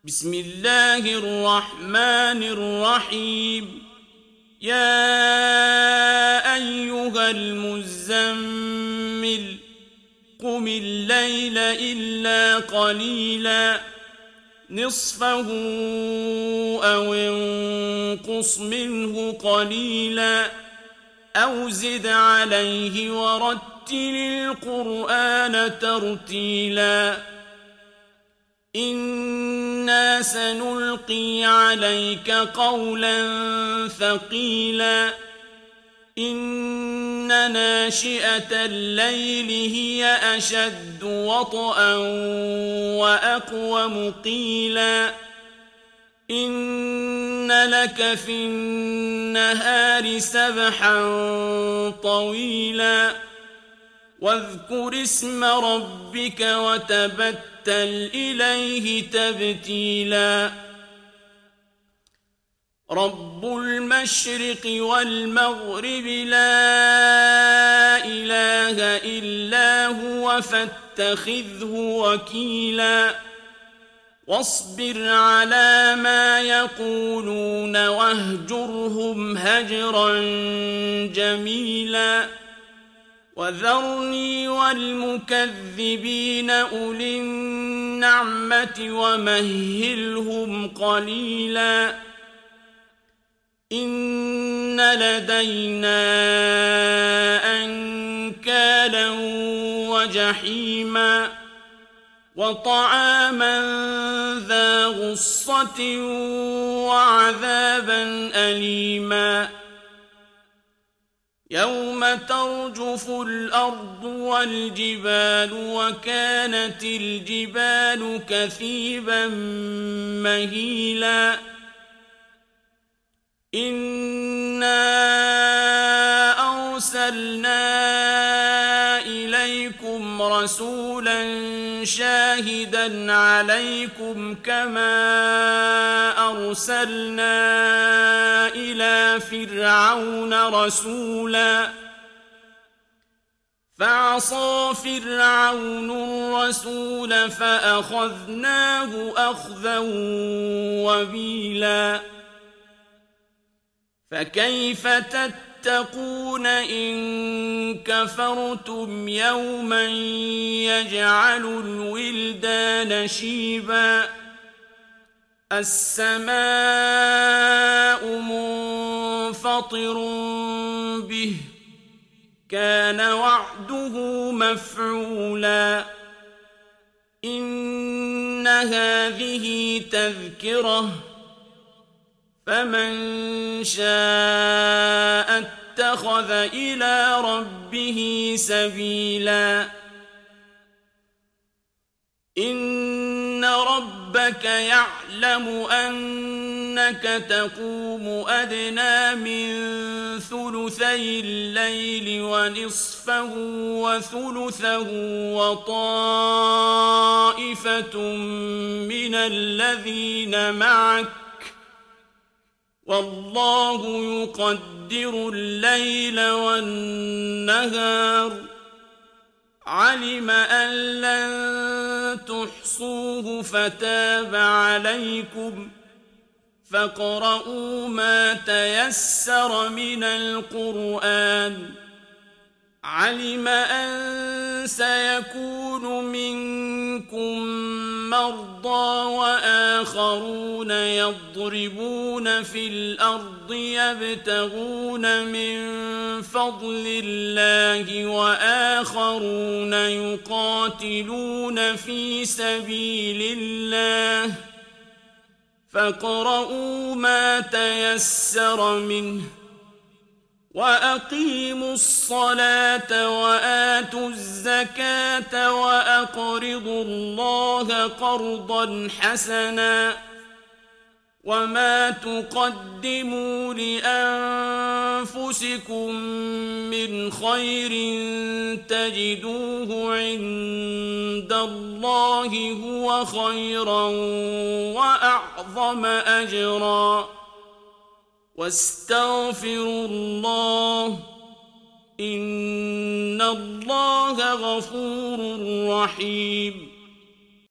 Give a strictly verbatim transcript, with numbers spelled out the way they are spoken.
بسم الله الرحمن الرحيم يا أيها المزمل قم الليل إلا قليلا نصفه أو انقص منه قليلا أو زد عليه ورتل القرآن ترتيلا إنا سنلقي عليك قولا ثقيلا إن ناشئة الليل هي أشد وطئا وأقوم قيلا إن لك في النهار سبحا طويلا واذكر اسم ربك وتبتل إليه تبتيلا رب المشرق والمغرب لا إله إلا هو فاتخذه وكيلا واصبر على ما يقولون واهجرهم هجرا جميلا وذرني والمكذبين أولي النعمة ومهلهم قليلا إن لدينا أنكالا وجحيما وطعاما ذا غصة وعذابا أليما يوم ترجف الأرض والجبال وكانت الجبال كثيبا مهيلا إنا أرسلنا إليكم رسولا شاهدا عليكم كما أرسلنا إلى فرعون رسولا فعصى فرعون الرسول فأخذناه أخذا وبيلا فكيف تتقون إن كفرتم يوما يجعل الولدان شيبا السماء منفطر به كان وعده مفعولا إن هذه تذكرة فمن شاء اتخذ إلى ربه سبيلا إن ربك يعلم أنك تقوم أدنى من ثلثي الليل ونصفه وثلثه وطائفة من الذين معك والله يقدر الليل والنهار علم أن لن تحصوه فتاب عليكم فاقرؤوا ما تيسر من القرآن علم أن سيكون منكم مرضى وآخرون يضربون في الأرض يبتغون من فضل الله وآخرون يقاتلون في سبيل الله فاقرؤوا ما تيسر منه وأقيموا الصلاة وآتوا الزكاة وأقرضوا الله قرضا حسنا وما تقدموا لأنفسكم من خير تجدوه عند الله هو خيرا وأعظم أجرا واستغفروا الله إن الله غفور رحيم